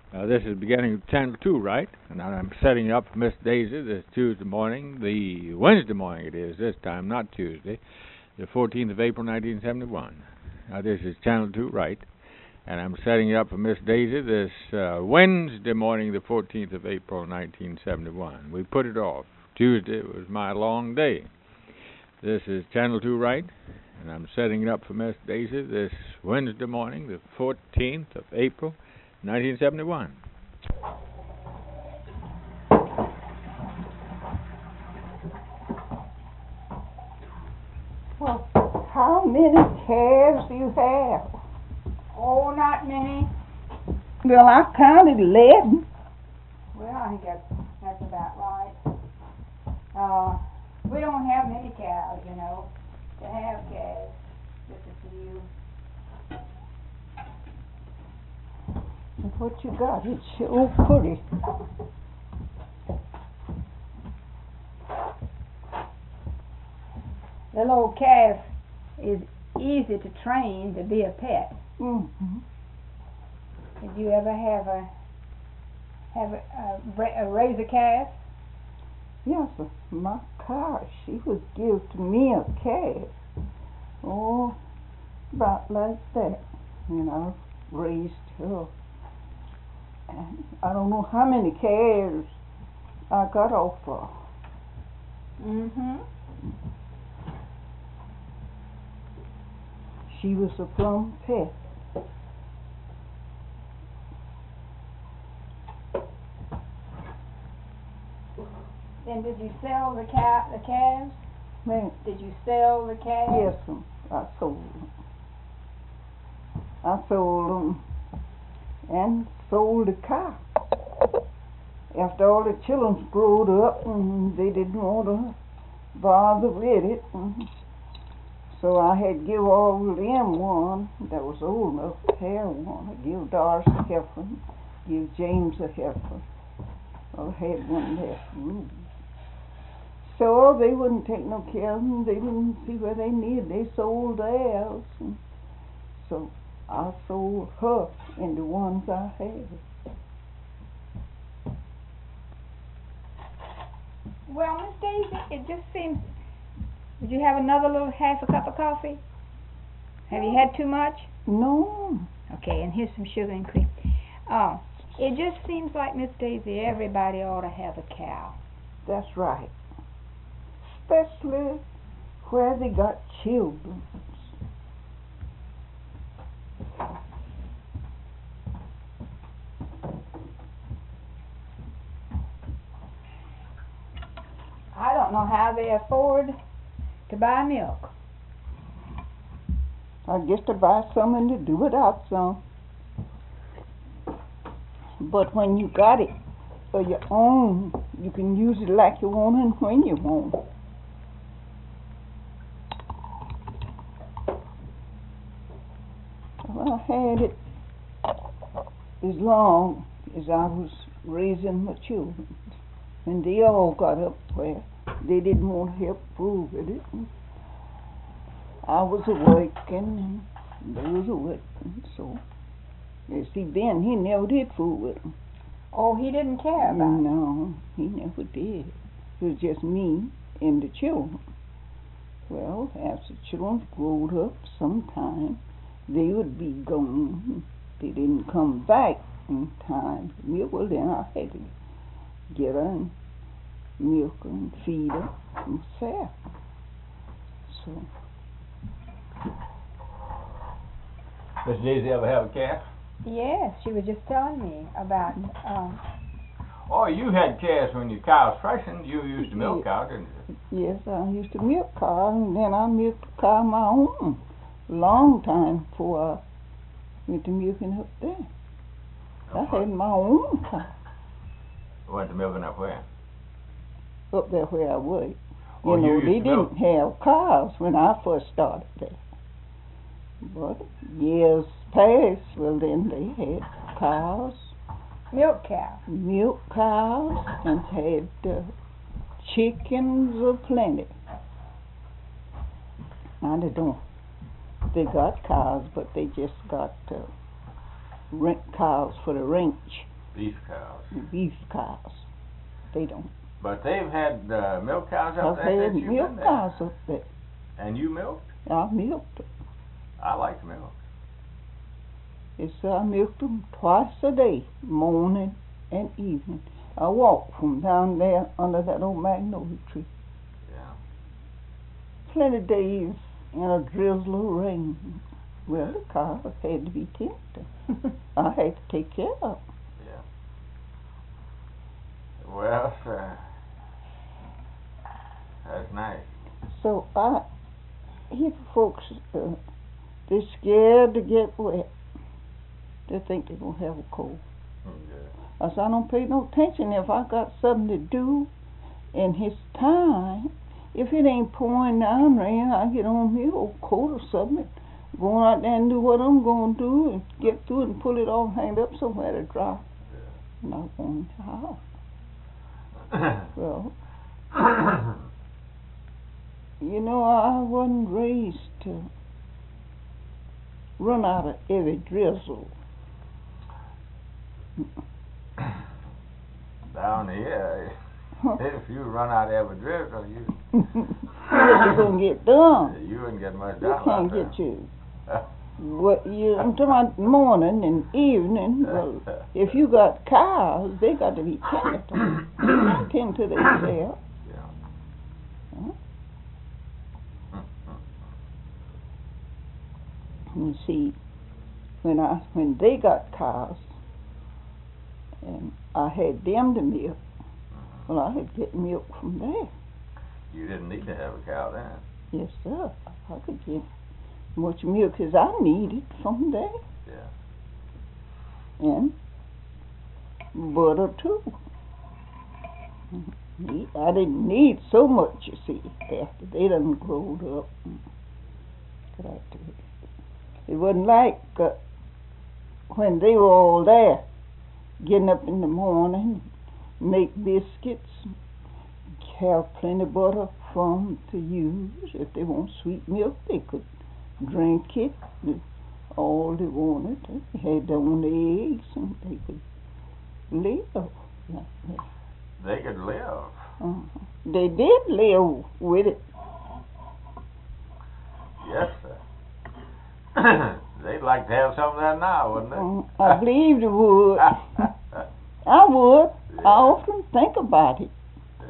This is beginning of Channel 2, right? And I'm setting up for Miss Daisy this Tuesday morning, the Wednesday morning it is this time, not Tuesday, the 14th of April, 1971. This is Channel 2, right? And I'm setting it up for Miss Daisy this Wednesday morning, the 14th of April, 1971. We put it off. Tuesday was my long day. This is Channel 2, right? And I'm setting it up for Miss Daisy this Wednesday morning, the 14th of April, 1971. Well, how many calves do you have? Oh, not many. Well, I counted 11. Well, I think that's about right. We don't have many cows, you know, to have calves. Just a few. And what you got? It's so pretty. The little calf is easy to train to be a pet. Mm-hmm. Did you ever raise a calf? Yes, sir. My car, she would give to me a calf. Oh, about like that. And I raised her. And I don't know how many calves I got off of. Mm-hmm. She was a plumb pet. Then did you sell the calves? Man, Did you sell the calves? yes, sir. I sold them. I sold them and sold the car. After all the children growed up and they didn't want to bother with it, so I had to give all of them one that was old enough to have one. I give Doris a heifer, give James a heifer. I had one left. So they wouldn't take no care of them. They didn't see where they needed. They sold theirs. So I sold her and the ones I had. Well, Miss Daisy, it just seems. Would you have another little half a cup of coffee? Have you had too much? No. Okay, and here's some sugar and cream. It just seems like, Miss Daisy, everybody ought to have a cow. That's right. Especially where they got children. I don't know how they afford to buy milk. I guess to buy some and to do without some. But when you got it for your own, you can use it like you want and when you want. Well, I had it as long as I was raising my children. And they all got up where they didn't want to help fool with it. I was working and they was working, so you see, Ben, he never did fool with them. Oh, he didn't care about it? No, he never did. It was just me and the children. Well, as the children growed up, sometime they would be gone. They didn't come back in time. Well, then I had to get her and milk her and feed her myself. So. Miss Daisy ever have a calf? Yes, she was just telling me about. Oh, you had calves when your cows freshened. You used to milk cow, didn't you? Yes, I used to milk cow, and then I milked a cow my own. Long time before I went to milking up there. I had my own cow. Went to milking up where? Up there where I worked. Oh, You know, you they used to milk? didn't have cows when I first started there. But years passed, well then they had cows, Milk cow. milk cows, and had chickens aplenty. Now they don't. They got cows, but they just got rent cows for the ranch. Beef cows. Beef cows. They don't. But they've had milk cows up I've there had since you've milk been there. cows up there. And you milked? I milked them. I like milk. Yes, sir, I milked them twice a day, morning and evening. I walked from down there under that old magnolia tree. Yeah. Plenty of days in a drizzle of rain. Well, the cows had to be tended. I had to take care of them. Yeah. Well, that's nice. So I hear folks, they're scared to get wet. They think they're going to have a cold. Yeah. I said, I don't pay no attention if I got something to do in his time. If it ain't pouring down rain, I get on me old coat or something, go out there and do what I'm going to do and get through it and pull it off, hang it up somewhere to dry. Yeah. Not going to house. Well, you know, I wasn't raised to run out of every drizzle. Down here, if you run out every drizzle, What you gonna get done? you wouldn't get much You done. can't get you. What I'm talking about morning and evening. Well, if you got cows, they got to be tended to. They can't tend to themselves. Yeah. Huh? You see, when they got cows, and I had them to milk, well, I had to get milk from there. You didn't need to have a cow then. Yes, sir. I could get as much milk as I needed from there. Yeah. And butter too. I didn't need so much, you see, after they done growed up. It wasn't like when they were all there, getting up in the morning, make biscuits, have plenty of butter for them to use. If they want sweet milk, they could drink it all they wanted. They had their own eggs and they could live. They could live. They did live with it. Yes, sir. They'd like to have some of that now, wouldn't they? I believe they would. I would. Yeah. I often think about it.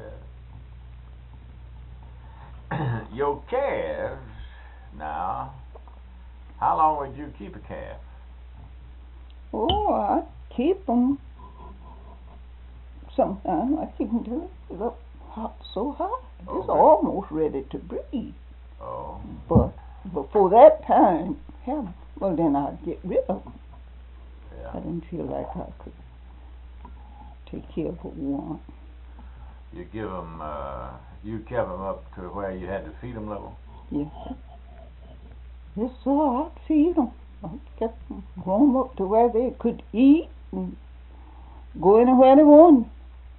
Yeah. Your calves, now, how long would you keep a calf? Oh, I keep them. Sometimes I keep them till it's up hot, so hot. It's Okay. almost ready to breathe. Oh. But before that time, well, then I'd get rid of them. Yeah. I didn't feel like I could take care of one. You give them, you kept them up to where you had to feed them little? Yes, sir. Yes, sir, I'd feed them. I kept them grown up to where they could eat and go anywhere they wanted.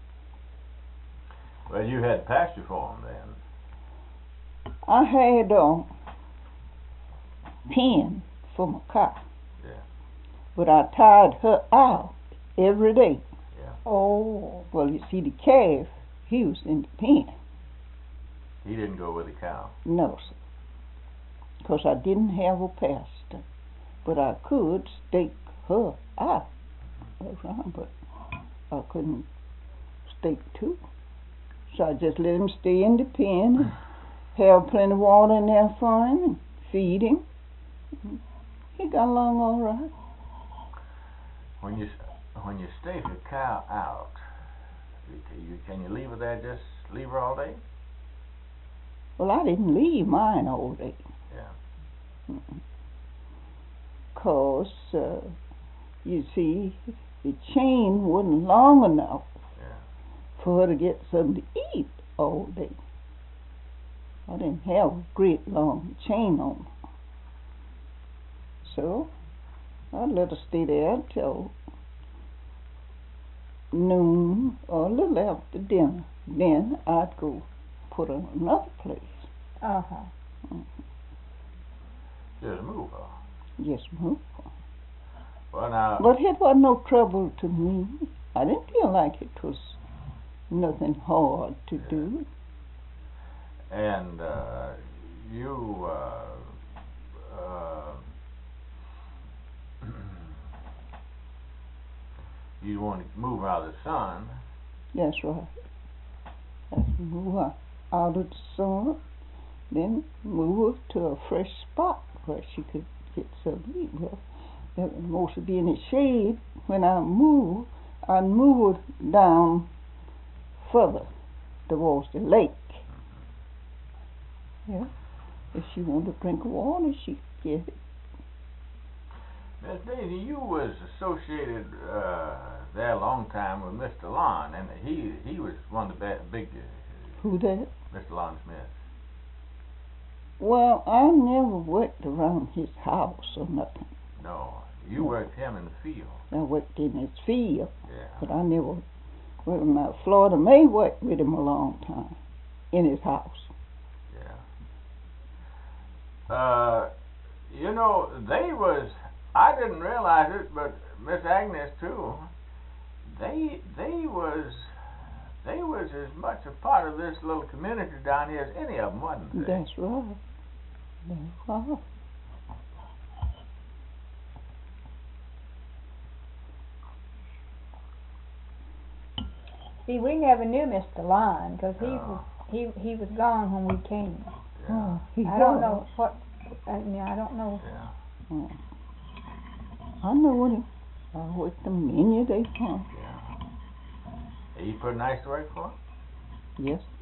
Well, you had pasture for them then. I had a pen for my cow. Yeah. But I tied her out every day. Yeah. Oh. Well, you see, the calf, he was in the pen. He didn't go with the cow. No, sir. Because I didn't have a pastor. But I could stake her out. That's right, but I couldn't stake two. So I just let him stay in the pen and have plenty of water in there for him and feed him. He got along all right. When you stake a cow out, can you leave her there, just leave her all day? Well, I didn't leave mine all day. Yeah. 'Cause you see, the chain wasn't long enough for her to get something to eat all day. I didn't have a great long chain on her. So I'd let her stay there till noon or a little after dinner. Then I'd go put her in another place. Uh-huh. Just move her. Yes, move her. Well, now. But it wasn't no trouble to me. I didn't feel like it was nothing hard to do. And you you want to move out of the sun. That's right. Let's move her out of the sun, then move her to a fresh spot where she could get some heat. Well, there would mostly be in the shade. When I move, I'd move her down further towards the lake. Yeah. If she wanted a drink of water, she could get it. Miss Daisy, you was associated there a long time with Mr. Lon, and he was one of the big Who that? Mr. Lon Smith. Well, I never worked around his house or nothing. No, you worked him in the field. I worked in his field, Yeah. but I never worked with my Florida May worked with him a long time in his house. Yeah. You know, they was, I didn't realize it, but Miss Agnes too, they was as much a part of this little community down here as any of them, wasn't they? That's right. That's right. See, we never knew Mr. Lon because No. he was gone when we came. Yeah. Oh, he I don't was. know what. I don't know. Yeah. Oh. I know him. I worked him many a day for him. Yeah. He pretty nice to work for? Yes, sir.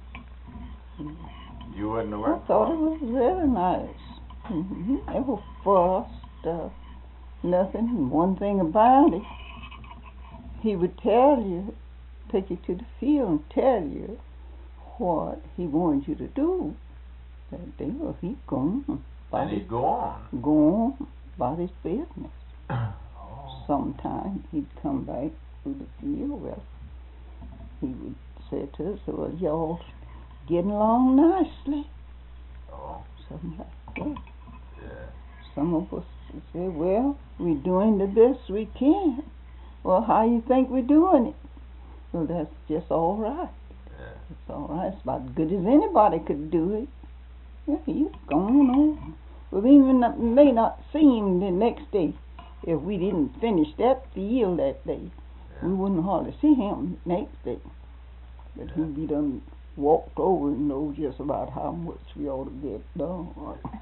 You wouldn't have I worked thought for it him? was very nice. He never fussed, nothing. One thing about it, he would tell you, take you to the field and tell you what he wanted you to do. That day, well, he'd go on. And he'd go on. Go on about his business. Oh. Sometime he'd come back to the field. Well, he would say to us, well, y'all getting along nicely. Oh. Something like that. Yeah. Some of us would say, well, we're doing the best we can. Well, how you think we're doing it? Well, that's just all right. Yeah. It's all right. It's about as good as anybody could do it. Yeah, he's going on. Well, we may not see him the next day. If we didn't finish that field that day, we wouldn't hardly see him next day. But he'd be done walked over and know just about how much we ought to get done.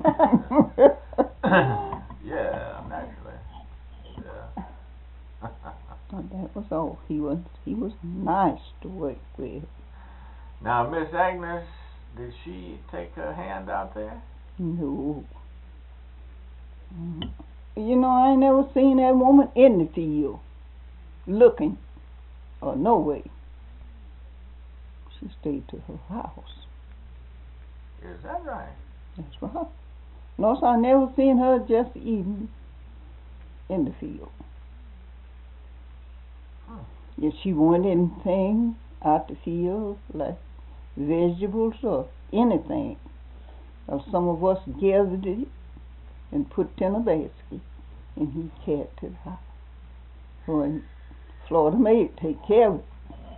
Yeah, naturally. Yeah. But that was all. He was nice to work with. Now, Miss Agnes, did she take her hand out there? No. You know, I ain't never seen that woman in the field looking or no way. She stayed to her house. Is that right? That's right. Notice I never seen her just even in the field. If she wanted anything out the field, like vegetables or anything, or some of us gathered it and put it in a basket, and he carried it to the house. Well, Florida May would take care of it.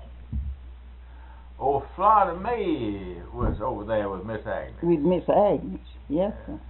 Oh, Florida May was over there with Miss Agnes. With Miss Agnes, yes, sir.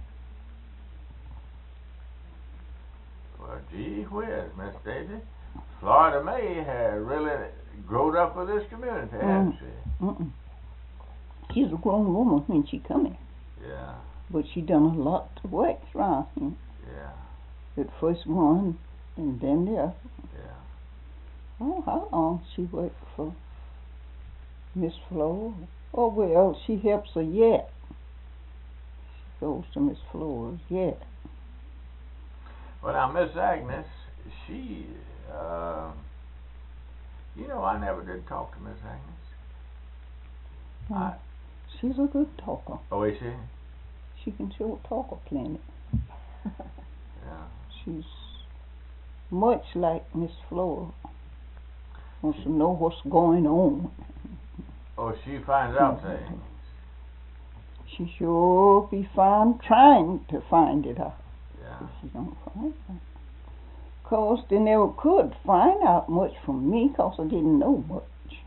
Well, gee whiz, Miss Daisy. Florida May had really growed up with this community, hasn't she? Mm-mm. She's a grown woman when she come in, Yeah, but she done a lot to work around here. yeah, The first one, and then the other. yeah. Oh, how long she worked for Miss Flora? Oh, well, she helps her yet. She goes to Miss Flora's yet. Well, now, Miss Agnes, she, you know, I never did talk to Miss Agnes. Mm. She's a good talker. Oh, is she? She can sure talk a plenty. Yeah. She's much like Miss Flora. Wants to know what's going on. Oh, she finds out things. She sure be trying to find it out. Yeah. If she don't find it. 'cause they never could find out much from me 'cause I didn't know much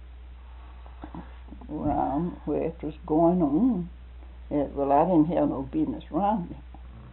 around where it was going on. Well, I didn't have no business around it.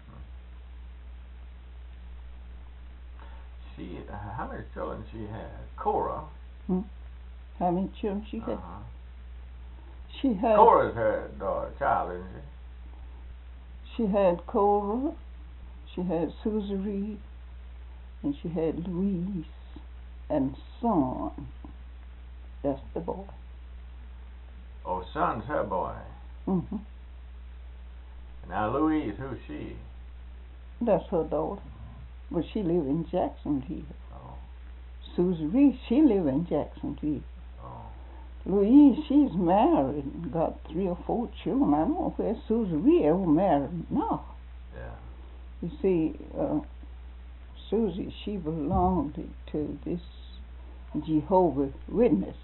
How many children she had? Cora. How many children she had? Uh-huh. She had. Cora's her child, isn't she? She had Cora. She had Susie Reed, and she had Louise and Son. That's the boy. Oh, Son's her boy. Mm-hmm. Now Louise, who's she? That's her daughter. But she live in Jacksonville. Oh. Susie Reed, she live in Jacksonville. Oh. Louise, she's married and got 3 or 4 children. I don't know where Susie Reed ever married now. Yeah. You see, Susie, she belonged to this Jehovah's Witness.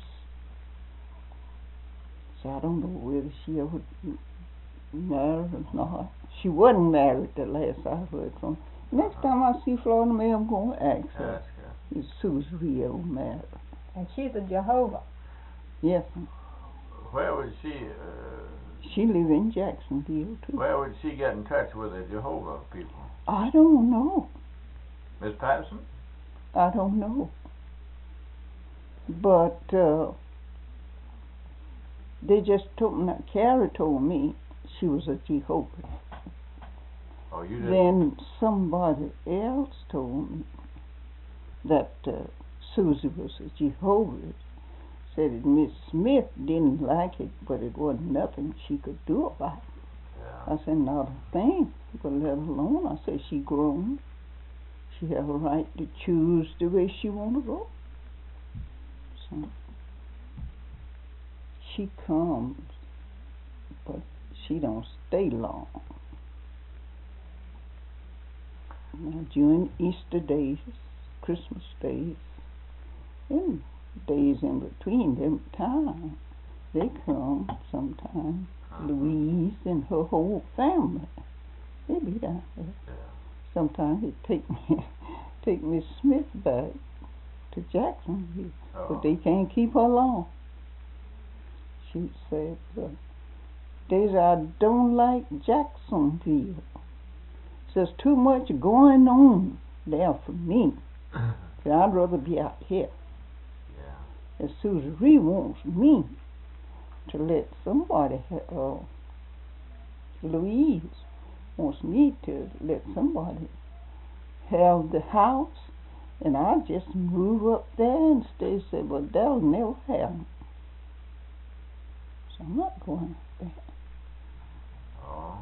So I don't know whether she ever married or not. She wasn't married the last I heard from. Next time I see Florida May, I'm going to ask her. Is Susie Reed ever married? And she's a Jehovah. Yes. Where would she... she live in Jacksonville, too. Where would she get in touch with the Jehovah people? I don't know. Miss Patterson? I don't know. But they just told me, Carrie told me she was a Jehovah. Oh, you did? Then somebody else told me that Susie was a Jehovah. Said that Miss Smith didn't like it, but it wasn't nothing she could do about it. Yeah. I said, not a thing, but let alone. I said, she grown. She have a right to choose the way she want to go. So she comes, but she don't stay long. Now, during Easter days, Christmas days, and days in between them time, they come sometimes. Louise and her whole family, they be down there. Yeah. Sometimes they take Miss Smith back to Jacksonville, but they can't keep her long. She said, days I don't like Jacksonville. There's too much going on there for me. So I'd rather be out here. Yeah. As Susie Reed wants me to let somebody, Louise wants me to let somebody have the house, and I just move up there and stay. Say, but that'll never happen. So I'm not going up there. Oh.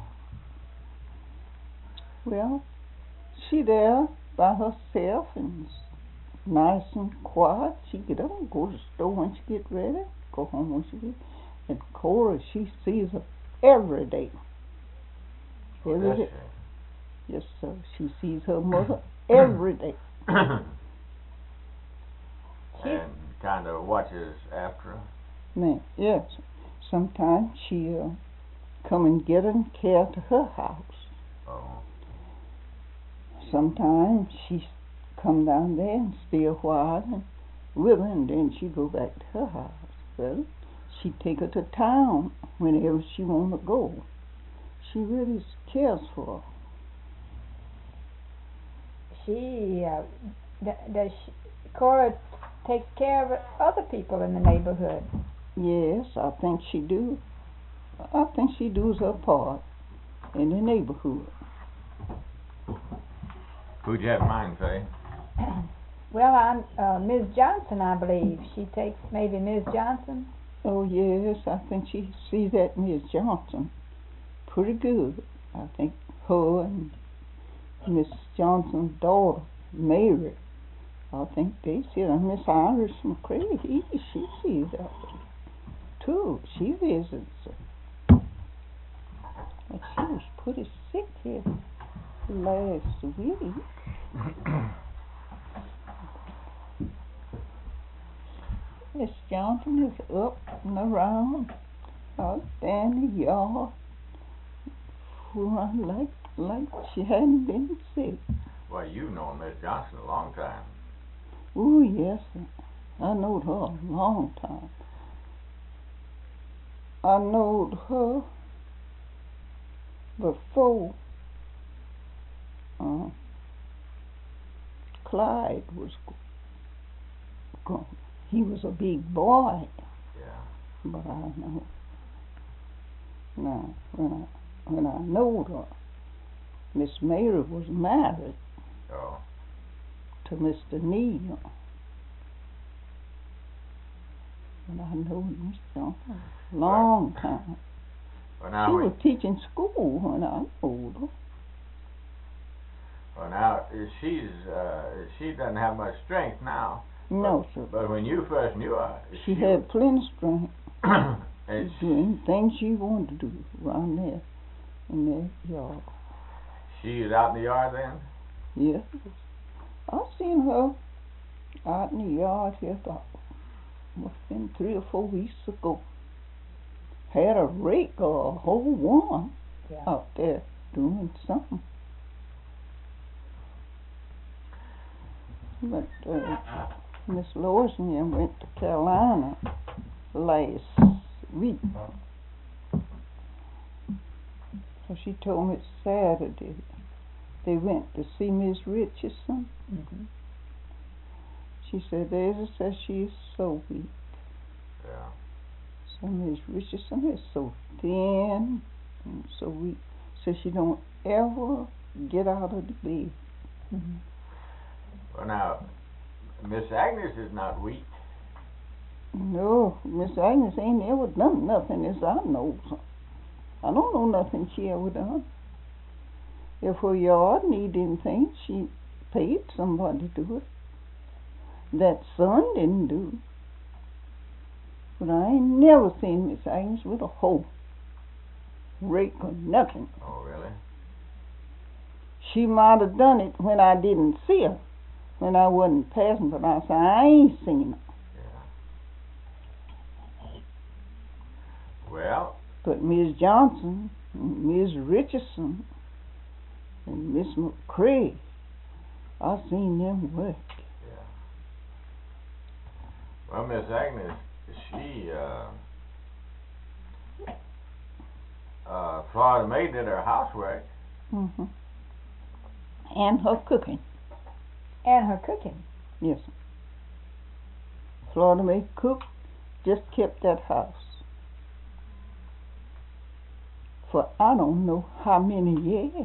Well, she there by herself and nice and quiet. She get up and go to the store when she get ready, go home when she get. And Cora, she sees her every day. Every day. Yes, sir. She sees her mother every day. And kind of watches after her. Man, yes. Sometimes she'll come and get her and carry her to her house. Oh. Sometimes she come down there and stay a while and with her, and then she go back to her house. Well, she take her to town whenever she want to go. She really cares for her. She does Cora takes care of other people in the neighborhood. Yes, I think she do. I think she does her part in the neighborhood. Who'd you have in mind, Faye? Well, Ms. Johnson, I believe. She takes maybe Ms. Johnson. Oh, yes, I think she sees that Ms. Johnson pretty good. I think her and Miss Johnson's daughter, Mary, I think they see her. Miss Iris McCray, she sees her too. She visits her. But she was pretty sick here last week. Miss Johnson is up and around out there in the yard, like she hadn't been sick. Well, Well, you've known Miss Johnson a long time. Oh, yes, I knowed her a long time. I knowed her before Clyde was gone. He was a big boy. Yeah. But I know. Now, when I knowed her, Miss Mary was married to Mr. Neal. And I knowed Miss Johnson a long time. Well, now she was teaching school when I knowed her. Well, now, she doesn't have much strength now. No, sir. But when you first knew her, she had plenty of strength. And doing things she wanted to do around there in that yard. She was out in the yard then? Yes. I seen her out in the yard here about, must have been 3 or 4 weeks ago. Had a rake or a whole one out there doing something. But Miss Lois and them went to Carolina last week. So she told me it's Saturday. They went to see Miss Richardson. Mm-hmm. She said, Daisy says she is so weak. Yeah. So Miss Richardson is so thin and so weak. So she don't ever get out of the bed. Mm-hmm. Well, now, Miss Agnes is not weak. No, Miss Agnes ain't ever done nothing as I know. I don't know nothing she ever done. If her yard need anything, she paid somebody to do it. That son didn't do. But I ain't never seen Miss Agnes with a hoe, rake or nothing. Oh, really? She might have done it when I didn't see her, when I wasn't passing, but I said, I ain't seen her. Yeah. Well. But Miss Johnson, and Miss Richardson, and Miss McCrae, I seen them work. Yeah. Well, Miss Agnes, she, Florida May did her housework. Mm-hmm. And her cooking. And her cooking. Yes. Florida May cooked, just kept that house for I don't know how many years.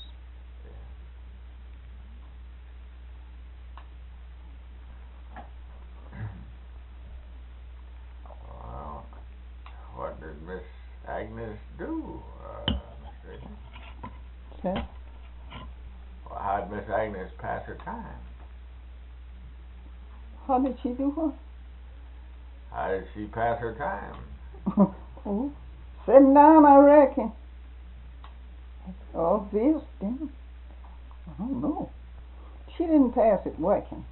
Well, what did Miss Agnes do, Miss Agnes? Okay. Well, how did Miss Agnes pass her time? How did she do what? How did she pass her time? Oh, sitting down, I reckon. Or visiting. I don't know. She didn't pass it working.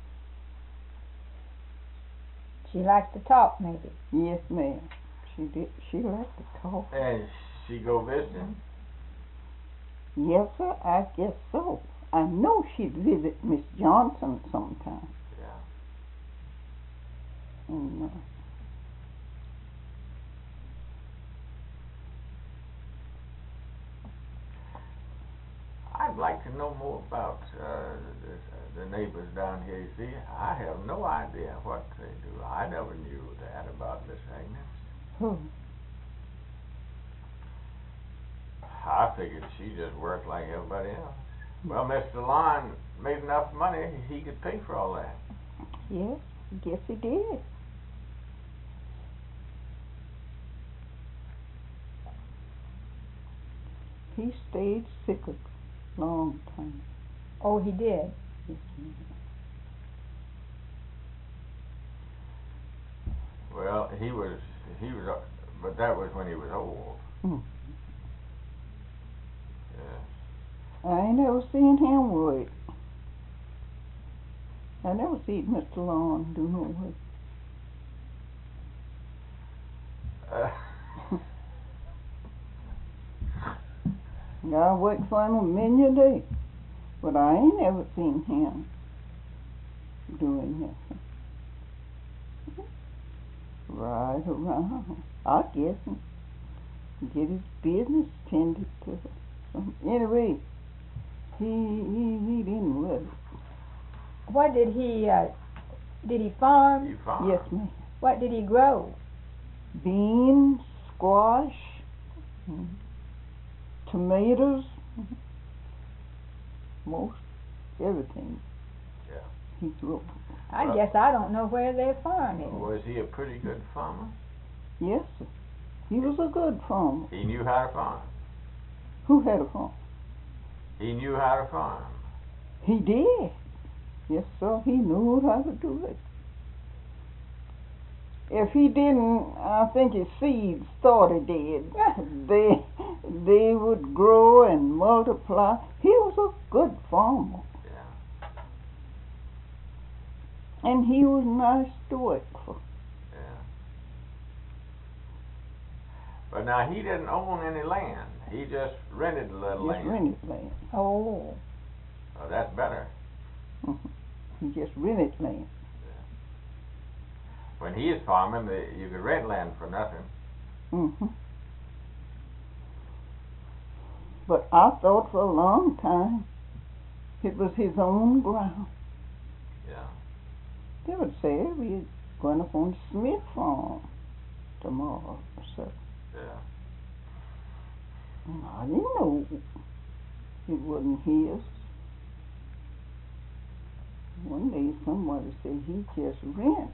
She likes to talk, maybe. Yes, ma'am. She did. She liked to talk. And she go visiting? Yes, sir. I guess so. I know she'd visit Miss Johnson sometime. Yeah. And I'd like to know more about the neighbors down here. You see, I have no idea what they do. I never knew that about Miss Agnes. who? I figured she just worked like everybody else. Well, Mr. Lon made enough money, he could pay for all that. Yes, guess he did. He stayed sick a long time. Oh, he did. Yes, ma'am. Well, he was, but that was when he was old. Mm. Yeah. I ain't never seen him work. I never seen Mr. Lon do no work. I worked for him a many a day. But I ain't never seen him doing nothing. Ride around, I guess, and get his business tended to. Anyway, he didn't live. What did he farm? You farm? Yes, ma'am. What did he grow? Beans, squash, tomatoes, most everything. Yeah. He grew. I Well- guess I don't know where they're farming. Was he a pretty good farmer? Yes, sir. He was a good farmer. He knew how to farm. Who had a farm? He knew how to farm. He did. Yes, sir. He knew how to do it. If he didn't, I think his seeds started dead. They would grow and multiply. He was a good farmer, Yeah. and he was nice to work for. Yeah. But now he didn't own any land. He just rented a little Just land. rented land. Oh. Oh, that's better. He just rented land. When he was farming, you could rent land for nothing. But I thought for a long time it was his own ground. Yeah. They would say we're going up on Smith farm tomorrow. So Yeah. I didn't know it wasn't his. One day somebody said he just rents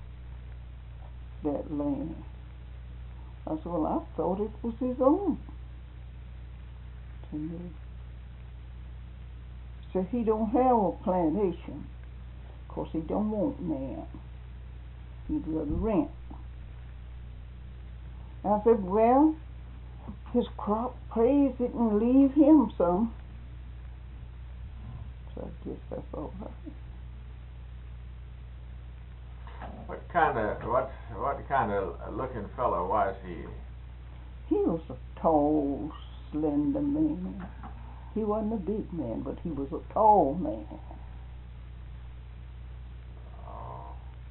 that land. I said, well, I thought it was his own. To me. So he don't have a plantation, 'cause he don't want land. He'd rather rent. I said, well, his crop pays it and leave him some. So I guess that's all right. What kind of looking fellow was he? He was a tall, slender man. He wasn't a big man, but he was a tall man. Oh.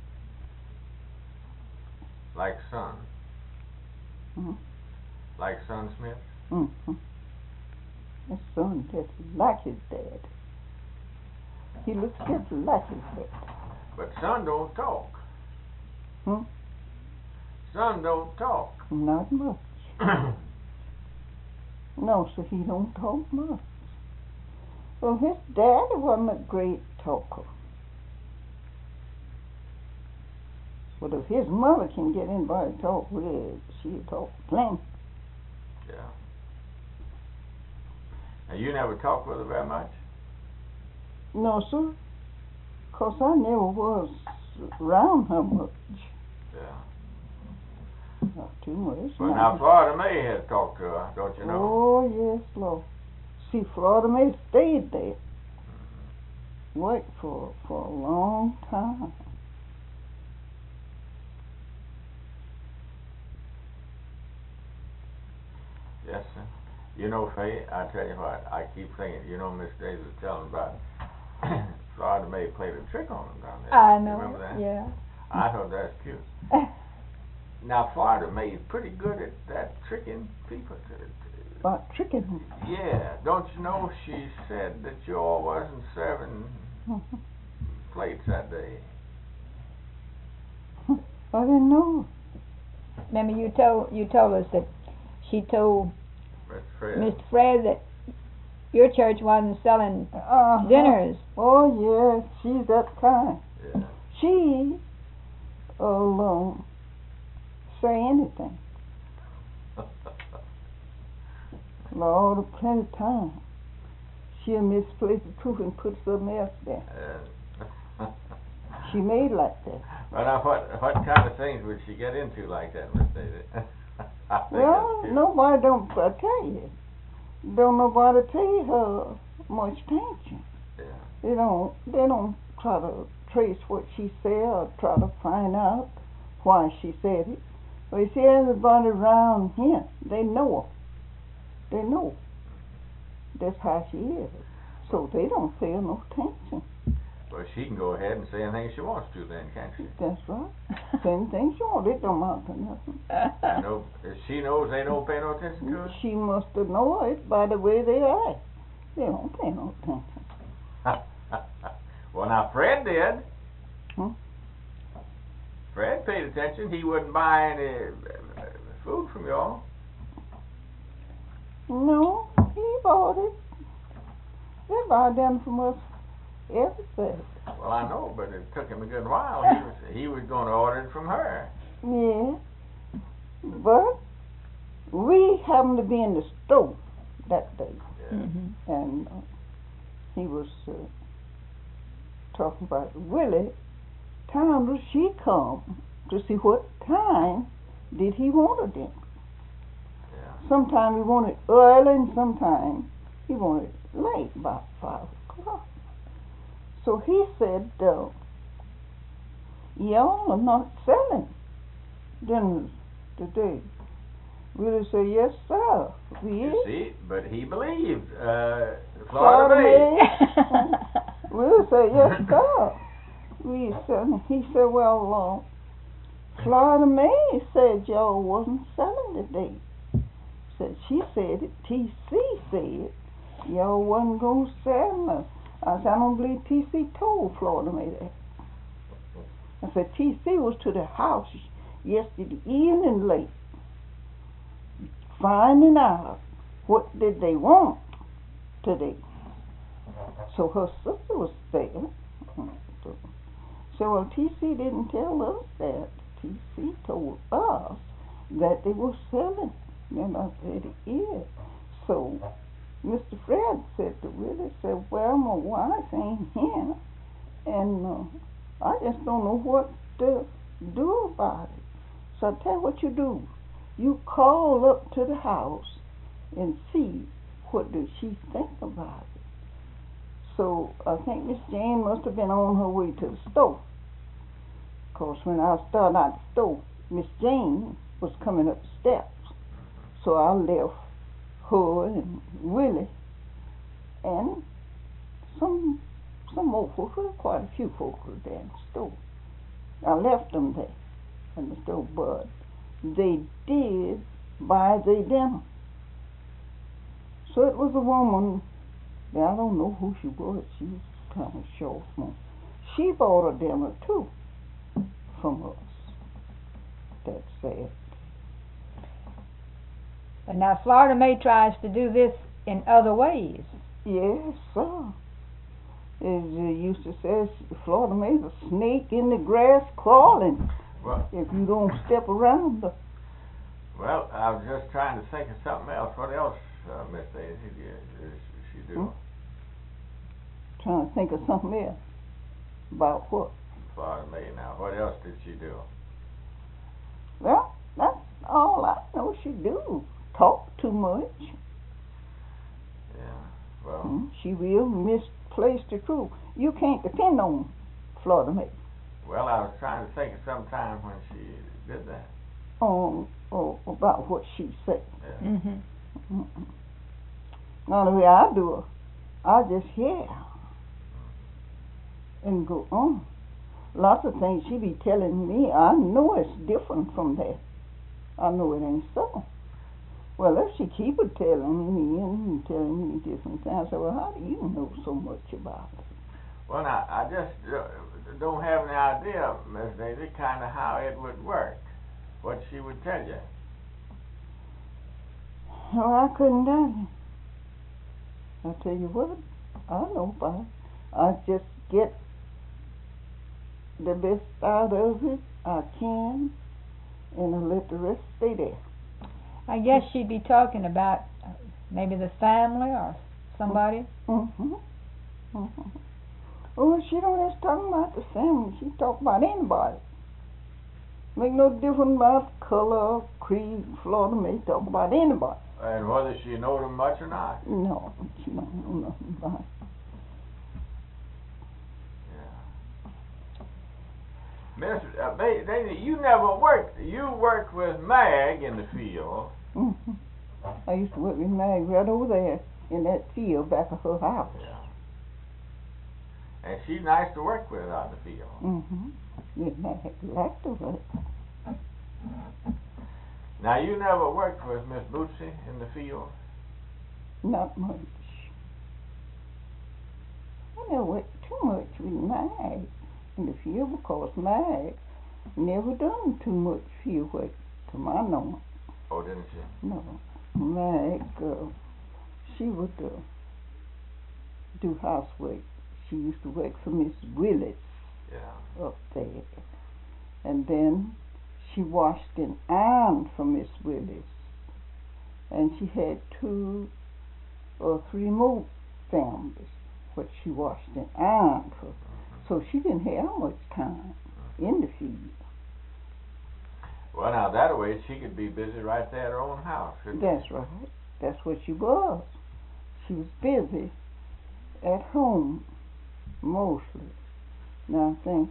Like Son? Mhm. Like Son Smith? His son just like his dad. He looks just like his dad. But Son don't talk. Hmm? Son don't talk. Not much. No, so he don't talk much. Well, his daddy wasn't a great talker. But if his mother can get anybody to talk with, she'll talk plenty. Yeah. Now you never talked with her very much? No, sir. 'Cause I never was around her much. Yeah. Not too much. Well, not- now Florida May had talked to her, don't you know? Oh, yes, Lord. See, Florida May stayed there. Worked for a long time. Yes, sir. You know, Faye, I tell you what, I keep thinking, you know, Miss Davis was telling about Florida May played a trick on him down there. I You know. remember that? Yeah. I thought that's cute. Now, Florida May is pretty good at that tricking people. About tricking them. Yeah, don't you know she said that you all wasn't serving plates that day. I didn't know. Remember you told us that she told Mr. Fred. Mr. Fred that your church wasn't selling Uh-huh. dinners. Oh, yes, she's that kind. Yeah. She will say anything. Lord, of plenty of time. She'll misplace the truth and put something else there. She made like that. Well, now, what kind of things would she get into like that, Miss Davis? I think Well, that's cute. nobody don't tell you. Don't nobody pay her much attention. Yeah. They don't try to trace what she said or try to find out why she said it. But you see, everybody around here, they know her. They know. That's how she is. So they don't pay her no attention. Well, she can go ahead and say anything she wants to then, can't she? That's right. Same thing she wants, it don't amount to nothing. If she knows they don't pay no attention to her? She must have known it by the way they act. They don't pay no attention. Well, now, Fred did. Hmm? Fred paid attention. He wouldn't buy any food from y'all. No, he bought it. They buy them from us everything. Well, I know, but it took him a good while. He was going to order it from her. Yeah. But we happened to be in the store that day. Yeah. Mm-hmm. And he was talking about Willie. Time does she come to see what time did he want her then? Yeah. Sometime he wanted early and sometime he wanted late, about 5 o'clock. So he said, y'all are not selling dinners today. Willie said, yes, sir, we You is. see, but he believed Florida Florida Bay. Willie said, yes, sir. We said, he said, well, Florida May said y'all wasn't selling today. Said she said it. T.C. said y'all wasn't gonna sell. I said, I don't believe T.C. told Florida May that. I said, T.C. was to the house yesterday evening late, finding out what did they want today. So her sister was there. So well, T.C. didn't tell us that. T.C. told us that they were selling. And I said, it is. So Mr. Fred said to Willie, said, well, my wife ain't here, and I just don't know what to do about it. So I tell you what you do. You call up to the house and see what does she think about it. So I think Miss Jane must have been on her way to the store. Of course, when I was starting out the store, Miss Jane was coming up the steps. So I left her and Willie and some more folks, quite a few folks were there in the store. I left them there in the store, but they did buy their dinner. So it was a woman, I don't know who she was, she was kind of short one. She bought a dinner too from us. That's sad. But now Florida May tries to do this in other ways. Yes, sir. As you used to say, Florida May's a snake in the grass crawling. Well, if you don't step around her. well, I was just trying to think of something else. What else, Miss Daisy, did she do? Trying to think of something else. About what? Florida May now. What else did she do? Well, that's all I know she do. Talk too much. Yeah, well. She will misplace the crew. You can't depend on Florida May. Well, I was trying to think of some time when she did that. About what she said. Yeah. Mm-hmm. Now the way I do it, I just hear and go on. Lots of things she be telling me, I know it's different from that. I know it ain't so. Well, if she keep it telling me and telling me different things, I say, well, how do you know so much about it? Well, now, I just don't have any idea, Miss Daisy, kind of how it would work, what she would tell you. Well, I couldn't tell you. I tell you what, I know about it. I just get the best out of it I can, and I let the rest stay there. I guess she'd be talking about maybe the family or somebody. Mm-hmm. Mm-hmm. Oh, she don't just talk about the family. She talk about anybody. Make no difference about color, creed, Florida May talk about anybody. And whether she know them much or not. No, she don't know nothing about it. Miss Daisy, you never worked. You worked with Mag in the field. Mm-hmm. I used to work with Mag right over there in that field back of her house. Yeah. And she's nice to work with out in the field. Mm-hmm. Yeah, I like to work. Now, you never worked with Miss Bootsy in the field? Not much. I never worked too much with Mag in the field because Mag never done too much field work to my knowledge. Oh, didn't she? No. Mag, she would do housework. She used to work for Miss Willis up there. And then she washed and ironed for Miss Willis. And she had 2 or 3 more families what she washed and ironed for. So she didn't have much time in the field. Well, now that way she could be busy right there at her own house, couldn't she? That's right. That's what she was. She was busy at home mostly. Now I think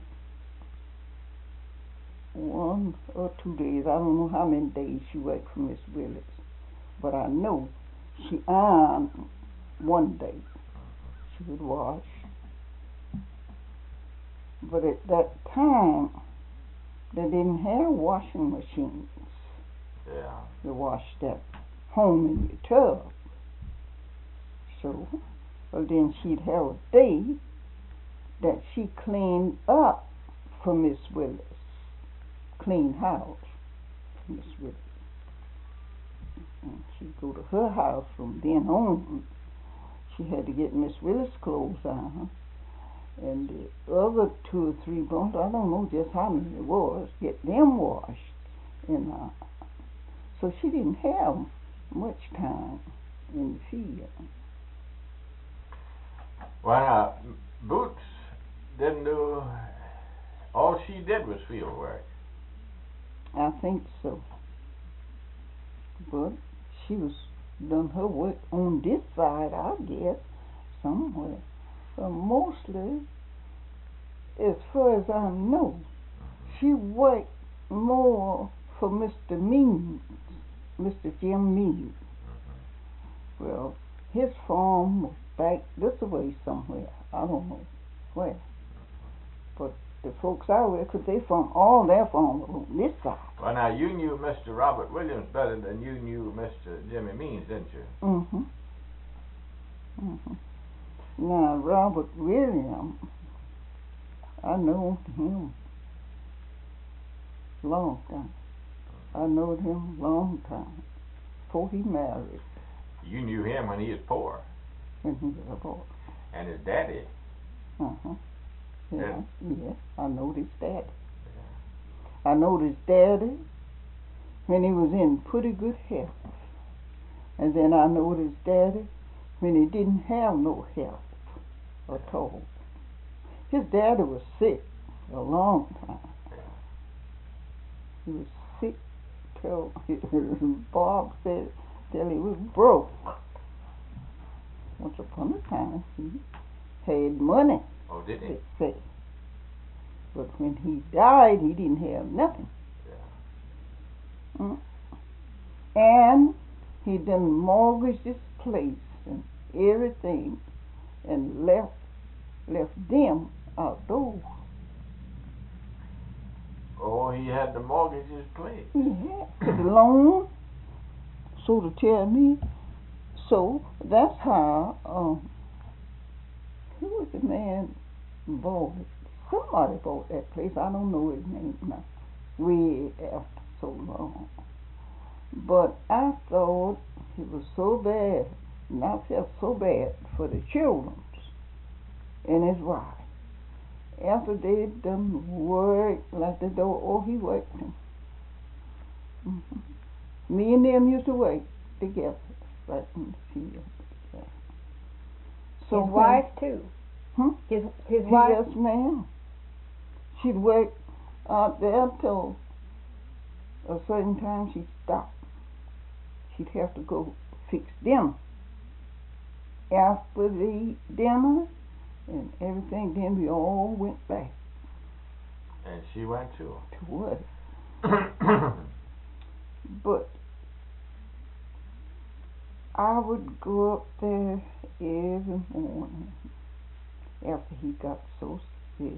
1 or 2 days, I don't know how many days she worked for Miss Willis, but I know she ironed one day. She would wash. But at that time, they didn't have washing machines. Yeah. They washed at home in the tub. So, well, then she'd have a day that she cleaned up for Miss Willis. Clean house for Miss Willis. And she'd go to her house from then on. She had to get Miss Willis' clothes on. And the other 2 or 3 bones, I don't know just how many it was, get them washed. And so she didn't have much time in the field. Well, Boots didn't do, all she did was field work. I think so. But she was done her work on this side, I guess, somewhere. But mostly, as far as I know, she worked more for Mr. Means, Mr. Jim Means. Well, his farm was back this way somewhere. I don't know where. But the folks I work with, they from all their farms on this side. Well, now, you knew Mr. Robert Williams better than you knew Mr. Jimmy Means, didn't you? Mm-hmm. Mm-hmm. Now, Robert Williams, I know him long time. I know him long time, before he married. You knew him when he was poor. When he was a boy. And his daddy. Uh-huh. Yeah, I know his daddy. Yeah. I know his daddy when he was in pretty good health. And then I know his daddy when he didn't have no health at all. His daddy was sick a long time. He was sick till Bob said till he was broke. Once upon a time he had money. Oh, did he? They say. But when he died, he didn't have nothing. Yeah. And he done mortgaged his place and everything and left them outdoors. Oh, he had to mortgage his place. He had the loan, so to tell me. So that's how who was the man bought it? Somebody bought that place. I don't know his name now. Way after so long. But I thought it was so bad, and I felt so bad for the children and his wife. After they'd done work like the door, oh, he worked him. Mm-hmm. Me and them used to work together right in the field. So his wife too. His wife. Yes, ma'am. She'd work out there till a certain time she'd stop. She'd have to go fix dinner. After they eat dinner and everything, then we all went back. And she went too. To work. But I would go up there every morning after he got so sick.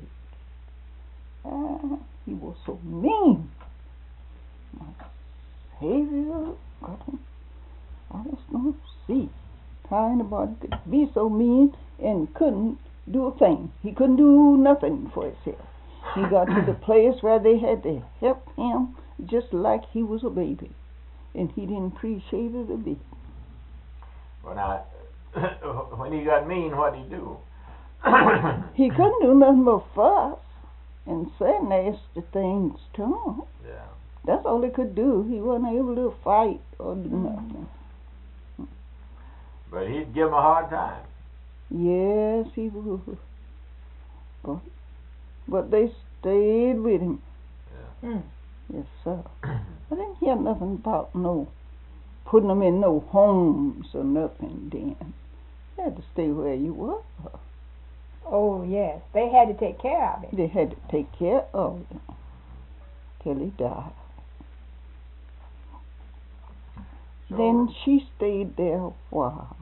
He was so mean. My Savior, got him. I just don't see how anybody could be so mean and couldn't do a thing. He couldn't do nothing for himself. He got to the place where they had to help him just like he was a baby. And he didn't appreciate it a bit. Well, now, when he got mean, what'd he do? He couldn't do nothing but fuss and say nasty things to him. Yeah. That's all he could do. He wasn't able to fight or do nothing. But he'd give him a hard time. Yes, he would. But they stayed with him. Yeah. Mm. Yes, sir. I didn't hear nothing about no putting them in no homes or nothing then. You had to stay where you were. Oh, yes. They had to take care of him. They had to take care of him till he died. So, Then she stayed there a while.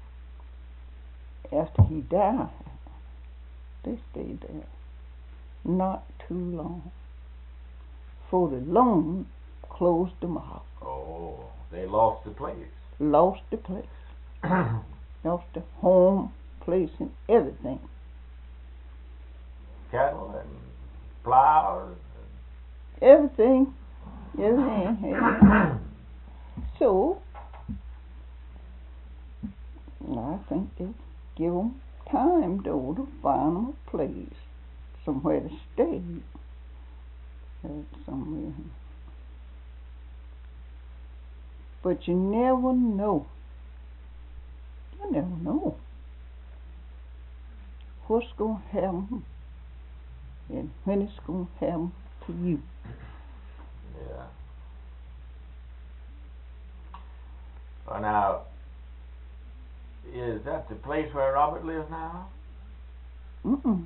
After he died, they stayed there. Not too long. For the loan closed them out. oh, they lost the place. Lost the place. Lost the home, place, and everything. Cattle and plows. Everything. Everything. So, I think they give them time, though, to find them a place, somewhere to stay. Somewhere. But you never know. You never know what's going to happen and when it's going to happen to you. Yeah. Well, now, is that the place where Robert lives now? Mm-mm.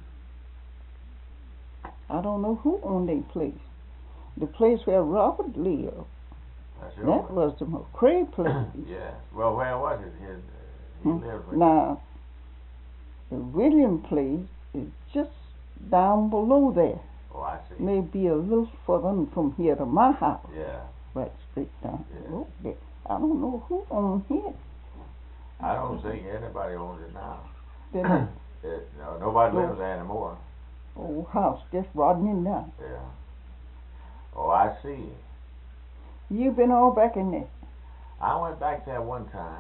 I don't know who owned that place. The place where Robert lived, That's that yours. was the McCrae place. Yes. Well, where was it? He lived with. Now, the William place is just down below there. Oh, I see. Maybe a little further from here to my house. Yeah. Right straight down Yeah. below there. I don't know who owned it. I don't think anybody owns it now. That No, nobody lives there anymore. old house just rotting down. Yeah. Oh, I see. You been all back in there. I went back there one time.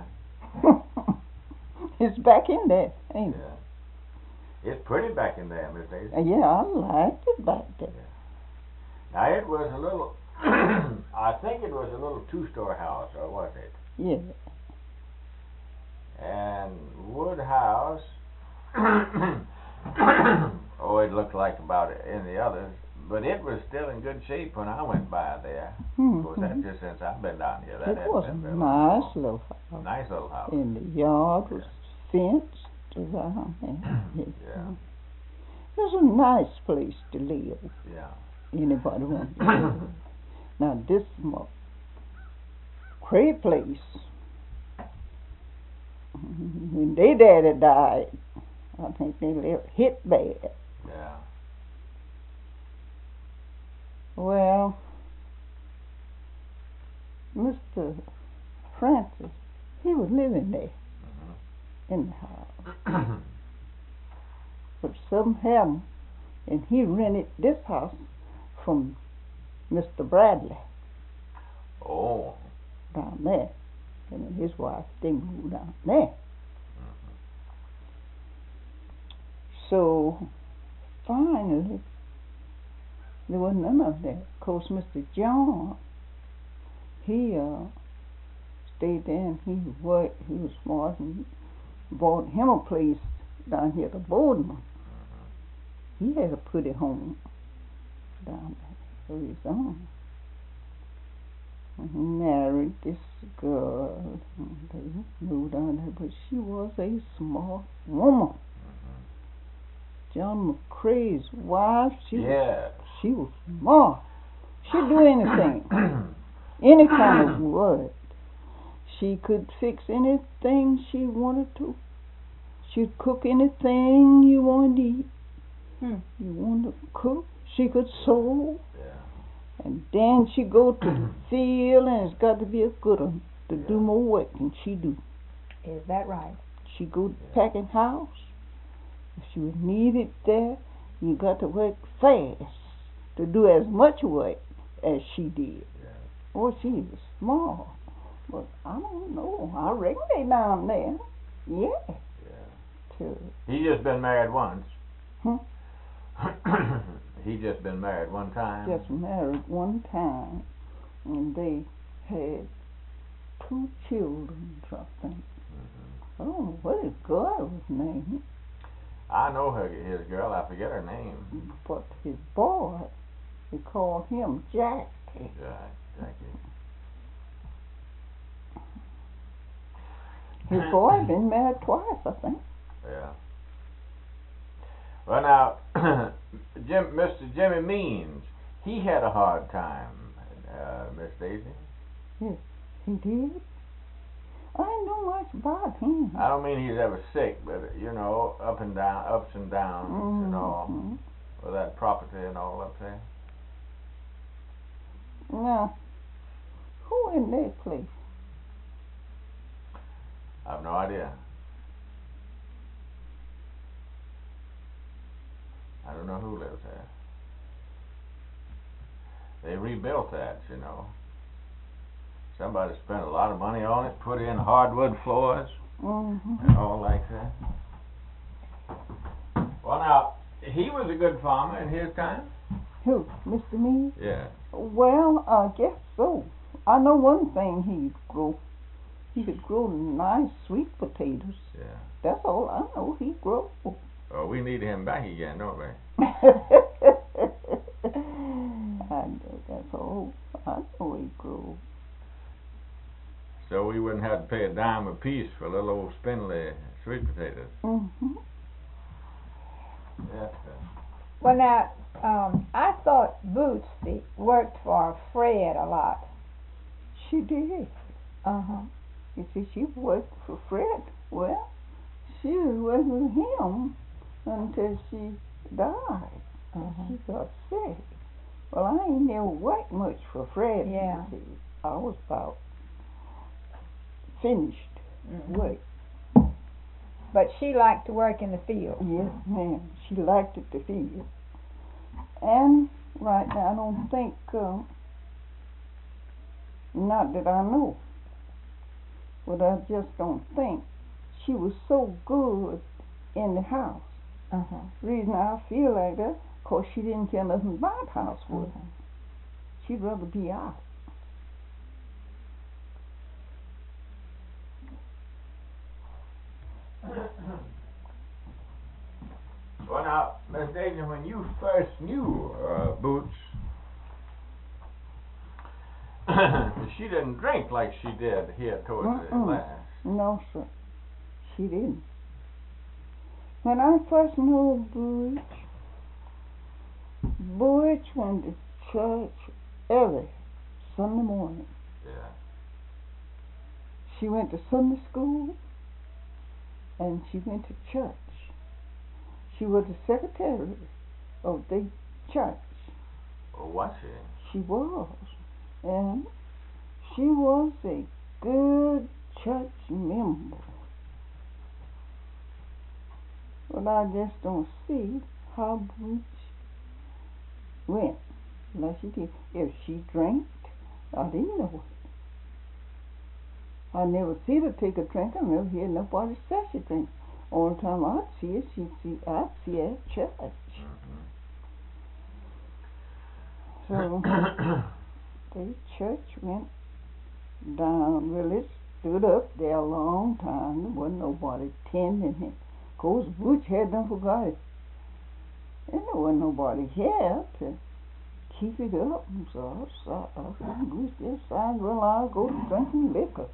It's back in there, ain't it? Yeah. It's pretty back in there, Miss Daisy. Yeah, I liked it back there. Now, it was a little, I think it was a little two-story house, or was it? Yeah. And wood house, oh, it looked like about any others, but it was still in good shape when I went by there. Of course, that's just since I've been down here. That It hasn't was a been very nice long. little house. Nice little house. And the yard was fenced around there. Yeah. It was a nice place to live. Yeah. Anybody want to live. Now this Cray place, when their daddy died, I think they lived hit bad. Yeah. Well, Mr. Francis, he was living there in the house. But something happened, and he rented this house from Mr. Bradley Oh. down there. And his wife, they moved down there. So, finally, there wasn't none of that. Of course, Mr. John, he stayed there and he worked. He was smart and bought him a place down here to Boardman. He had a pretty home down there of his own. And he married this girl. And they moved down there, but she was a smart woman. John McCrae's wife, she was smart. She'd do anything, any kind of wood. She could fix anything she wanted to. She'd cook anything you wanted to eat. Hmm. You wanted to cook, she could sew. Yeah. And then she'd go to the field, and it's got to be a good one to do more work than she do. Is that right? She'd go to the packing house. If she was needed there, you got to work fast to do as much work as she did. Yeah. Oh, she was small. But I don't know. I reckon they down there. Yeah. Yeah. Too. He just been married once. Hmm? He just been married one time. Just married one time, and they had 2 children, I think. Mm-hmm. I don't know what his girl was named, I know his girl. I forget her name. but his boy, they called him Jack. Jackie. His boy been married twice, I think. Yeah. Well, now, Mr. Jimmy Means, he had a hard time, Miss Daisy. Yes, he did. I didn't know much about him. I don't mean he's ever sick, but you know, ups and downs, and all, with that property and all up there. Now, who in that place? I've no idea. I don't know who lives there. They rebuilt that, you know. Somebody spent a lot of money on it, put in hardwood floors and all like that. Well, now, he was a good farmer in his time. Who, Mr. Means? Yeah. Well, I guess so. I know one thing he could grow. He could grow nice sweet potatoes. Yeah. That's all I know he grow. Oh, we need him back again, don't we? I know that's all I know he grew. So we wouldn't have to pay a dime a piece for little old spindly sweet potatoes. Yeah. Well, now, I thought Bootsy worked for Fred a lot. She did. Uh-huh. You see, she worked for Fred. Well, she was working with him until she died. She got sick. Well, I ain't never worked much for Fred. Yeah. You see. I was about finished work. But she liked to work in the field. Yes, ma'am. She liked it to field. And right now, I don't think, not that I know, but I just don't think she was so good in the house. Reason I feel like that, 'cause she didn't care nothing about housework. She'd rather be out. Well, now, Miss Daisy, when you first knew Boots, she didn't drink like she did here towards the last. No, sir. She didn't. When I first knew Butch went to church every Sunday morning. Yeah. She went to Sunday school and she went to church. She was the secretary of the church. Or was she? She was. And she was a good church member. But I just don't see how Butch went. Like she did. If she drank, I didn't know it. I never see her take a drink. I never hear nobody say she drank. All the time I'd see her, I'd see her at church. So the church went down. Well, it stood up there a long time. There wasn't nobody tending it. Of course, Butch had done forgot it. And there wasn't nobody here to keep it up. And so Butch just signed, well, I'll go to drinking liquor.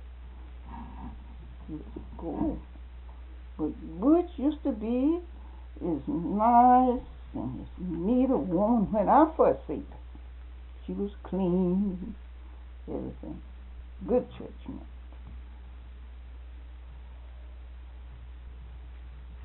Go. But Butch used to be as nice and as neat a woman when I first seen her. She was clean, everything. Good churchman.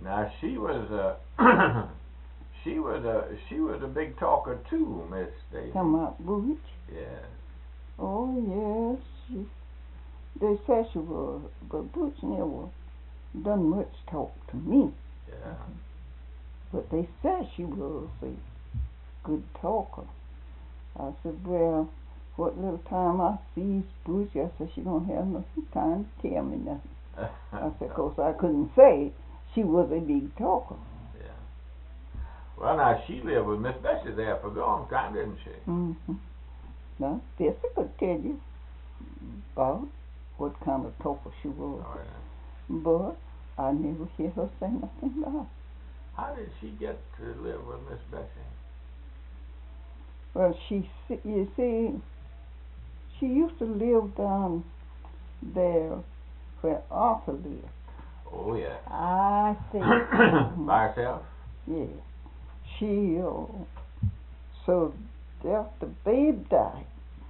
Now she was she was a big talker too, Miss Daisy. Come out, Butch. Yes. Oh, yes. They said she was, but Butch never done much talk to me. Yeah. But they said she was a good talker. I said, well, what little time I see Butch, I said, she don't have no time to tell me nothing. I said, 'cause I couldn't say she was a big talker. Yeah. Well, now she lived with Miss Bessie there for a long time, didn't she? Mm-hmm. Now, this I could tell you about what kind of talker she was. Oh, yeah. But I never hear her say nothing about it. How did she get to live with Miss Bessie? Well, you see, she used to live down there where Arthur lived. Oh, yeah. I see. By herself? Yeah. She, so after the babe died,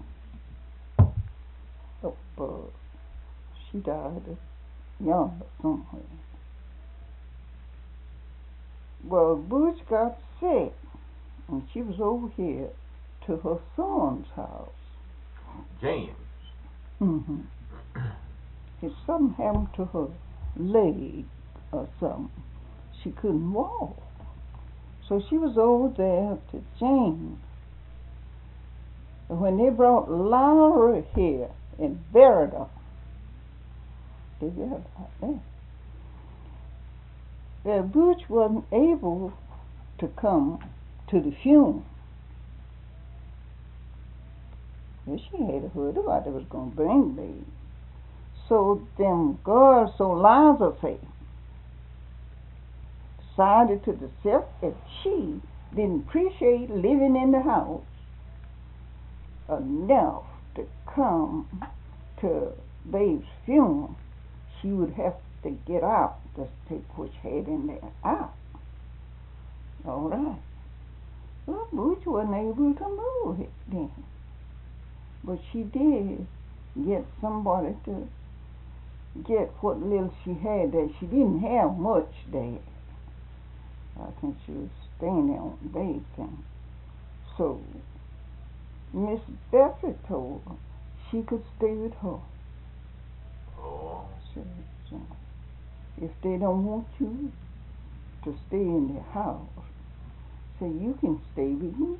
she died young or somewhere. Well, Butch got sick, and she was over here to her son's house. James. Mm-hmm. If something happened to her leg or something, she couldn't walk. So she was over there to James. And when they brought Laura here in Verida, Butch wasn't able to come to the funeral. Well, she had heard about they was going to bring baby. So them girls, so Liza said, decided to herself that she didn't appreciate living in the house enough to come to babe's funeral. She would have to get out, just take what she had in there out. All right. Well, Butch wasn't able to move it then. But she did get somebody to get what little she had there. She didn't have much there. I think she was staying there on babe's thing. So Miss Bessie told her she could stay with her. Oh. So, if they don't want you to stay in their house, so you can stay with me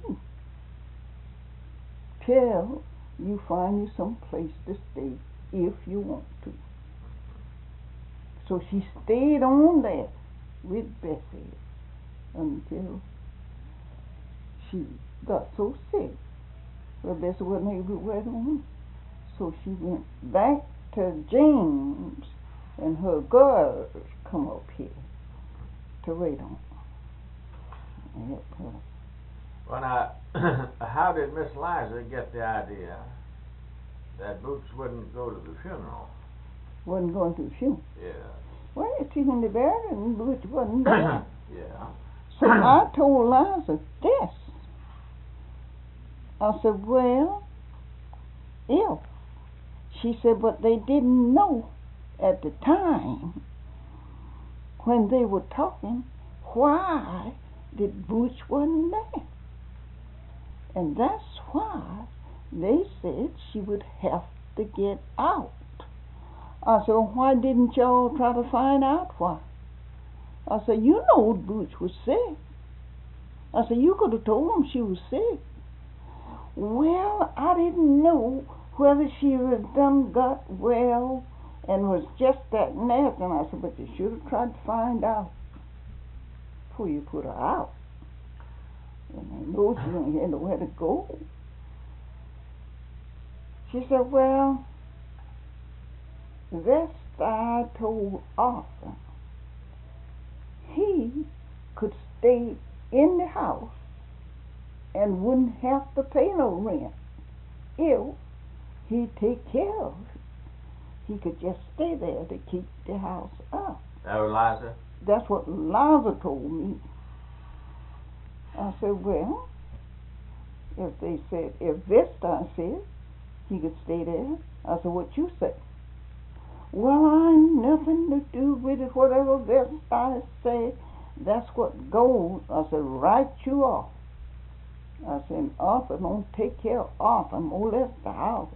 till you find you some place to stay if you want to. So she stayed on there with Bessie until she got so sick. Well, Bessie wasn't able to wait on her, so she went back to James, and her girls come up here to wait on her and help her. Well, now, how did Miss Liza get the idea that Boots wouldn't go to the funeral? Wasn't going to the funeral? Yeah. Well, she when they buried her, and Butch wasn't there. Yeah. So I told Liza this. I said, well, if. She said, but they didn't know at the time when they were talking why that Butch wasn't there. And that's why they said she would have to get out. I said, well, why didn't y'all try to find out why? I said, you know Butch was sick. I said, you could have told him she was sick. Well, I didn't know whether she was done got well and was just that nasty. And I said, but you should have tried to find out before you put her out. And I know she ain't had nowhere to go. She said, well, this I told Arthur. He could stay in the house and wouldn't have to pay no rent if he'd take care of it. He could just stay there to keep the house up. That was Liza? That's what Liza told me. I said, well, if they said, if Vesta said he could stay there, I said, what you say? Well, I ain't nothing to do with it. Whatever this I say, that's what goes. I said, write you off. I said, Arthur don't take care of Arthur, molest the house.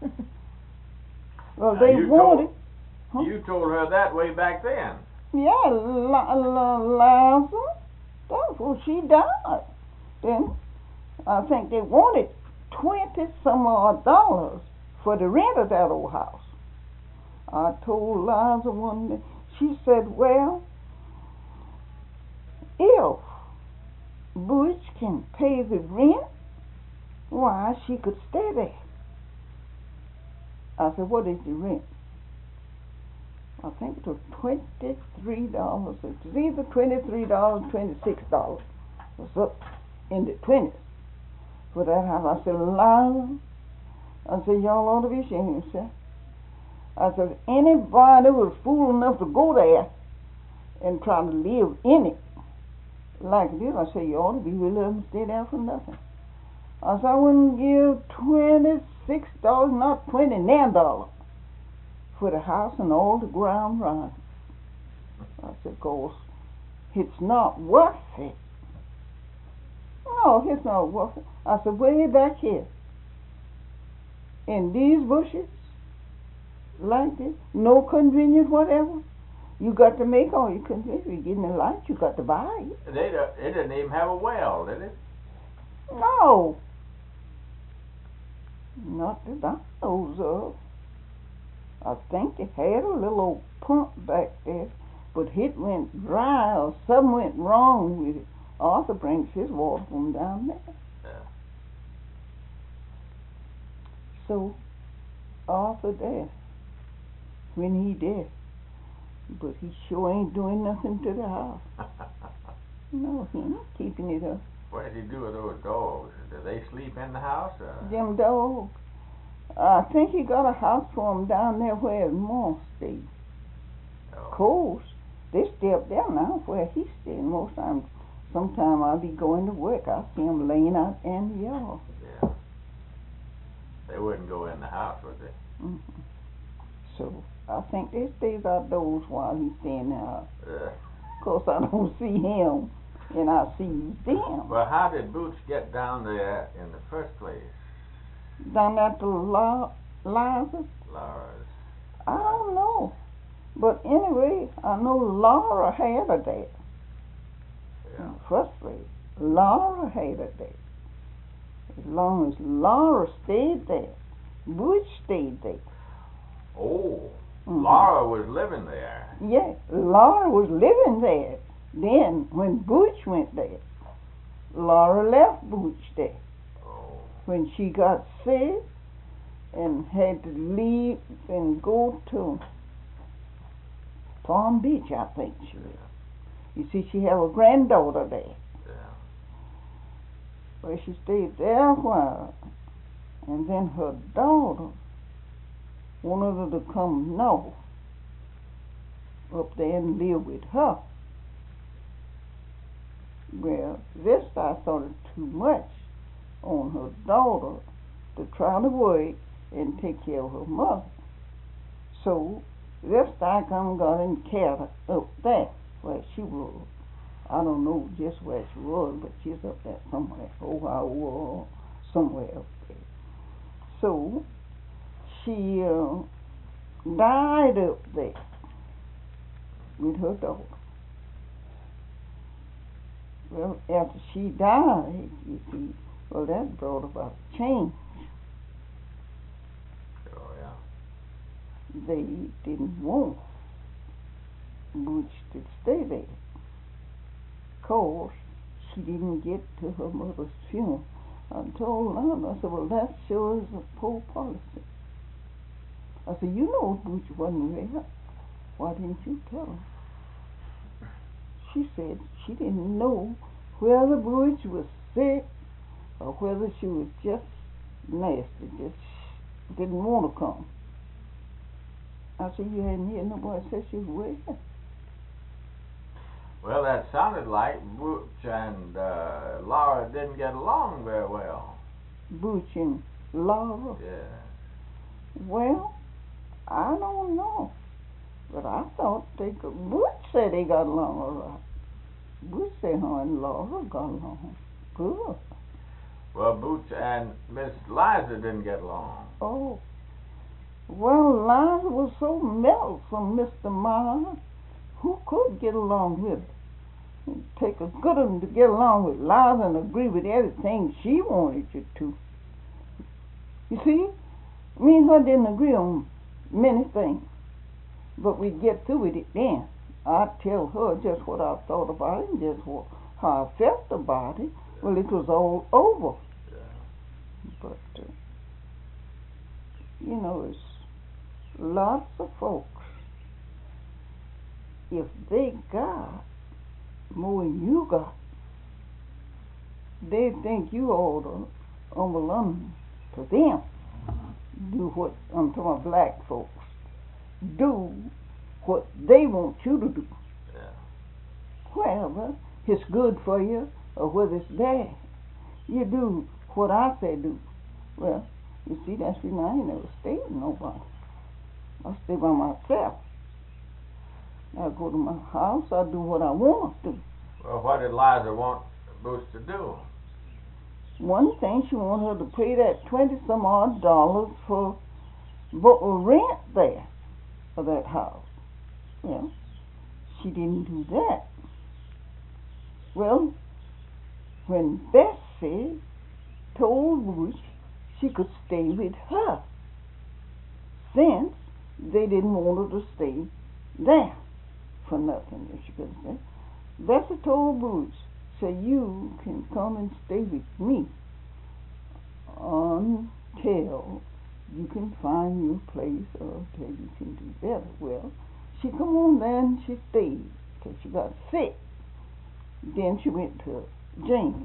Well, Now, they you wanted. told- You told her that way back then. Yeah, Liza. That's when she died. Then I think they wanted $20 some odd for the rent of that old house. I told Liza one day. She said, "Well, if Butch can pay the rent, why she could stay there." I said, "What is the rent?" I think it was $23. It was either $23, $26. It was up in the 20s for that house. I said, "Liza," I said, "y'all ought to be ashamed of yourself." I said, "If anybody was fool enough to go there and try to live in it like this," I said, "you ought to be really let them stay there for nothing." I said, "I wouldn't give $26, not $29 for the house and all the ground round." I said, "Of course, it's not worth it." "No, it's not worth it." I said, "Way back here in these bushes like this, no convenience whatever. You got to make all your convenience. You get in the light, you got to buy it." They didn't even have a well, did it? No, not that I knows of. I think they had a little old pump back there, but it went dry or something went wrong with it. Arthur brings his water from down there. Yeah. So Arthur there when he did, but he sure ain't doing nothing to the house. No, he ain't keeping it up. What did he do with those dogs? Do they sleep in the house? Them dogs. I think he got a house for them down there where his mom stayed. Of course, they stay up there now where he stayed most times. Sometime I'll be going to work. I see him laying out in the yard. Yeah. They wouldn't go in the house, would they? Mm-hmm. So I think they stays outdoors while he's staying there. Of course, I don't see him, and I see them. Well, how did Boots get down there in the first place? Down at the Liza's? Laura's. I don't know. But anyway, I know Laura had her there. Yeah. In the first place, Laura had her there. As long as Laura stayed there, Butch stayed there. Oh, Mhm. Laura was living there. Yeah, Laura was living there. Then, when Butch went there, Laura left Butch there. Oh. When she got sick and had to leave and go to Palm Beach, I think she was. You see, she had a granddaughter there. Yeah. Well, she stayed there a while, and then her daughter wanted her to come north up there and live with her. Well, this I thought it too much on her daughter to try to work and take care of her mother. So this I come got and carried her up there where she was. I don't know just where she was, but she's up there somewhere, Ohio or somewhere up there. So she died up there with her daughter. Well, after she died, you see, well, that brought about a change. Oh, yeah. They didn't want Butch to stay there. Of course, she didn't get to her mother's funeral. I told her, I said, well, that sure is a poor policy. I said, you know Butch wasn't there. Why didn't you tell her? She said she didn't know whether Butch was sick or whether she was just nasty, just didn't want to come. I said, you hadn't heard nobody say she was well. Well, that sounded like Butch and Laura didn't get along very well. Butch and Laura? Yeah. Well, I don't know. But I thought they could. Butch said they got along all right. Butch said her and Laura got along good. Well, Boots and Miss Liza didn't get along. Oh. Well, Liza was so meddlesome, Mr. Myers. Who could get along with her? It'd take a good one to get along with Liza and agree with everything she wanted you to. You see, me and her didn't agree on many things, but we'd get through with it then. I'd tell her just what I thought about it and just how I felt about it. Well, it was all over. But, you know, it's lots of folks, if they got more than you got, they think you ought to overrun to them. Do what, I'm talking about black folks, do what they want you to do. Whether it's good for you or whether it's bad, you do what I say do. Well, you see, that's the reason I ain't never stayed with nobody. I stay by myself. I go to my house, I do what I want to do. Well, what did Liza want Boots to do? One thing, she wanted her to pay that $20-some-odd for rent there for that house. Well, she didn't do that. Well, when Bessie told Boots she could stay with her, since they didn't want her to stay there for nothing, if she couldn't say. Bessie told Boots, so you can come and stay with me until you can find your place or until you can do better. Well, she come on there and she stayed till she got sick. Then she went to James.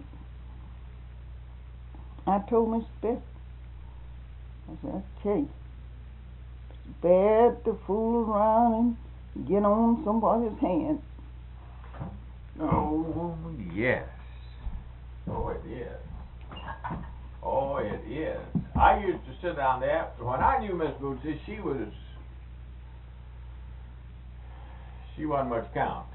I told Miss Bessie, I said, okay, it's bad to fool around and get on somebody's hand. Oh, yes. Oh, it is. Oh, it is. I used to sit down there. When I knew Miss Bootsy, she wasn't much count.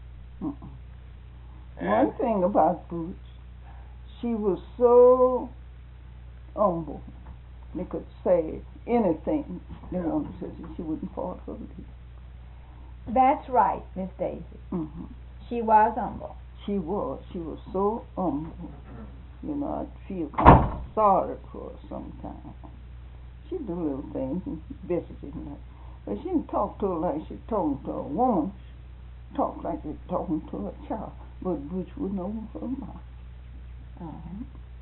One thing about Boots, she was so humble. They could say anything they wanted to say. She wouldn't fall for it. That's right, Miss Daisy. Mm-hmm. She was humble. She was so humble. You know, I'd feel kind of sorry for her sometimes. She'd do little things and Bessie didn't like. But she didn't talk to her like she's talking to a woman. Talk like they're talking to a child. But Boots wouldn't open her mouth. Uh-huh.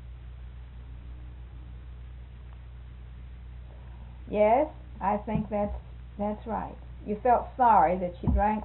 Yes, I think that's right. You felt sorry that she drank.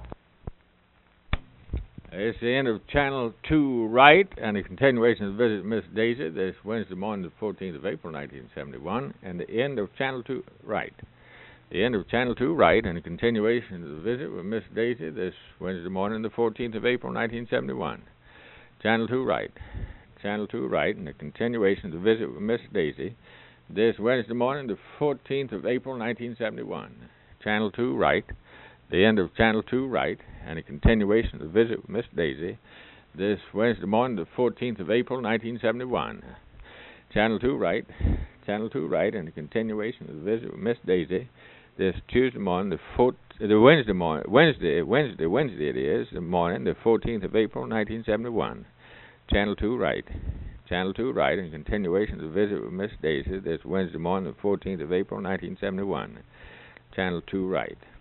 It's the end of Channel 2 Right, and a continuation of the visit of Miss Daisy this Wednesday morning, the 14th of April, 1971, and the end of Channel 2 Right. The end of Channel 2 Right, and a continuation of the visit with Miss Daisy this Wednesday morning, the 14th of April, 1971. Channel 2 Right. Channel 2 Right, and a continuation of the visit with Miss Daisy this Wednesday morning, the 14th of April, 1971. Channel 2 Right. The end of Channel 2 Right, and a continuation of the visit with Miss Daisy this Wednesday morning, the 14th of April, 1971. Channel 2 Right, Channel 2 Right, and a continuation of the visit with Miss Daisy this Tuesday morning, Wednesday it is, the morning, the 14th of April, 1971. Channel 2 Right, Channel 2 Right, and a continuation of the visit with Miss Daisy this Wednesday morning, the 14th of April, 1971. Channel 2 Right.